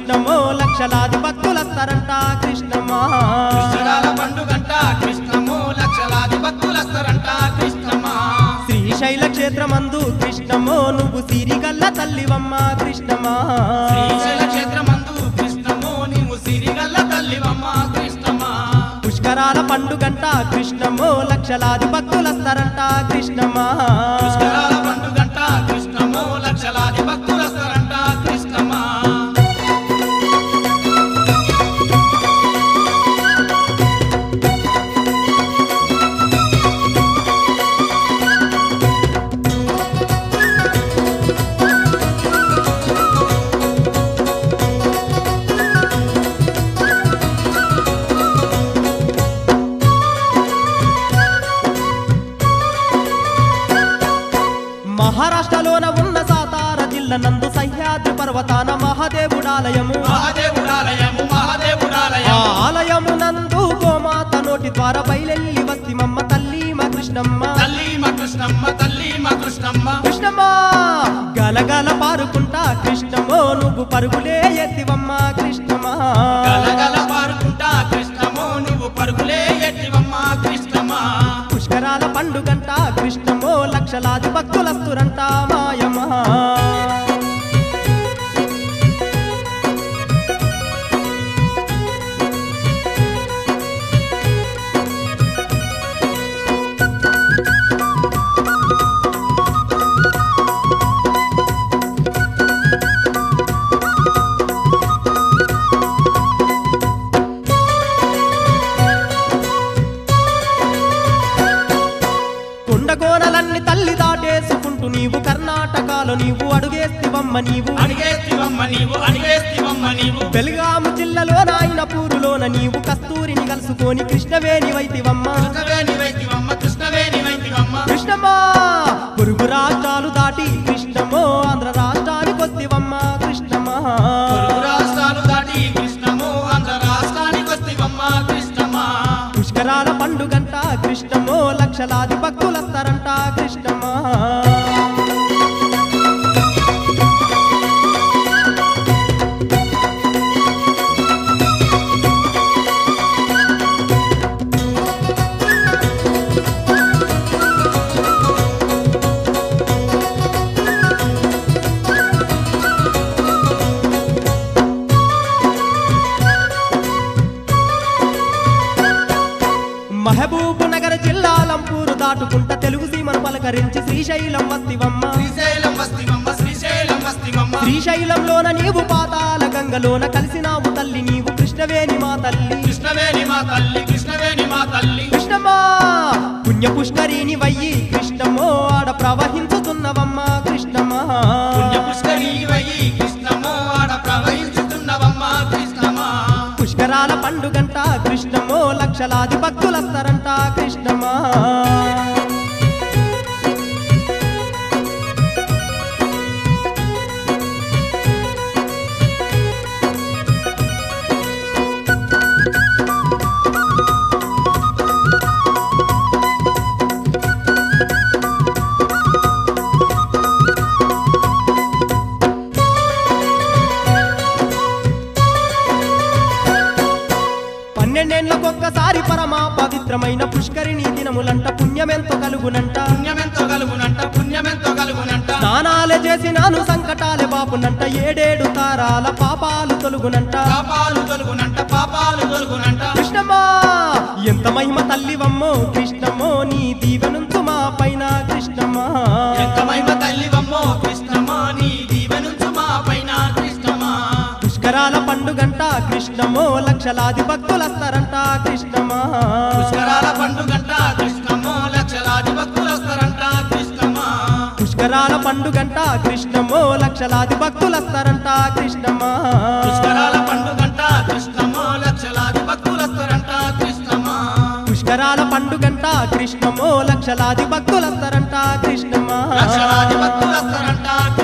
కృష్ణమో లక్షలాది భక్తులస్తారంట కృష్ణమా పుష్కరాల పండుగంట కృష్ణమో లక్షలాది భక్తులస్తారంట కృష్ణమా శ్రీశైల క్షేత్రమందు కృష్ణమో నువ్వు సిరిగల్ల తల్లివమ్మ కృష్ణమా శ్రీశైల క్షేత్రమందు కృష్ణమో నీవు సిరిగల్ల తల్లివమ్మ కృష్ణమా పుష్కరాల పండుగంట కృష్ణమో లక్షలాది భక్తులస్తారంట కృష్ణమా పుష్కరాల పండుగంట కృష్ణమో లక్షలాది భక్తులస్తారంట కృష్ణమా మహారాష్ట్రలోన ఉన్న సాతార జిల్లా నందు సహ్యాద్రి పర్వతాన మహాదేవుడాలయము ఆ ఆలయము నందు గోమాత నోటి ద్వారా బయలెల్లి వస్తిమమ్మ తల్లి మా కృష్ణమ్మ కృష్ణమ్మా గలగల పారుకుంటా కృష్ణమో నువ్వు పరుగులే ఎత్తివమ్మ కృష్ణమా పుష్కరాల పండుగంట కృష్ణమో లక్షలాది భక్తులస్తురంట మాయమా కొండగోనలన్నీ తల్లి దాటేసుకుంటూ నీవు కర్ణాటకలో నీవు అడుగేస్తివమ్మ నీవు బెల్గాము జిల్లాలో నాయనపూరులోన నీవు కస్తూరిని కలుసుకొని కృష్ణవేణి వైతివమ్మ కృష్ణమా పొరుగు రాష్ట్రాలు దాటి కృష్ణమో ఆంధ్ర రాష్ట్రానికి వస్తివమ్మ కృష్ణమా పుష్కరాల పండుగంట కృష్ణమో లక్షలాది భక్తులస్తారంట కృష్ణమా మహబూబ్ నగర్ జిల్లా లంపూరు దాటుకుంటా తెలుగు సీమను పలకరించి శ్రీశైలం వస్తివమ్మ శ్రీశైలంలోన నీవు పాతాల గంగలోన కలిసినావు తల్లి నీవు కృష్ణవేణి మా తల్లి కృష్ణమా పుణ్య పుష్కరిని వయ్యి కృష్ణమో ఆడ ప్రవహించుతున్నవమ్మ కృష్ణమా పుష్కరాల పండుగంట కృష్ణమో లక్షలాది భక్తులస్తారంట కృష్ణమా పన్నెండేళ్లకొక్కసారి పరమా పవిత్రమైన పుష్కరిణి దినములంట పుణ్యమెంతో కలుగునంట స్నానాలే చేసినాను సంకటాలే బాపునంట ఏడేడు తారాల పాపాలు తొలుగునంట కృష్ణమా ఎంత మహిమ తల్లివమ్మో కృష్ణమో నీ దీవెనుంచు మా పైన కృష్ణమా పుష్కరాల పండుగంట కృష్ణమో లక్షలాది భక్తులస్తారంట కృష్ణమా పుష్కరాల పండుగంట కృష్ణమో లక్షలాది భక్తులస్తారంట కృష్ణమా పుష్కరాల పండుగంట కృష్ణమో లక్షలాది భక్తులస్తారంట కృష్ణమా పుష్కరాల పండుగంట కృష్ణమో లక్షలాది భక్తులస్తారంట కృష్ణమా పుష్కరాల పండుగంట కృష్ణమో లక్షలాది భక్తులస్తారంట కృష్ణమా లక్షలాది భక్తులస్తారంట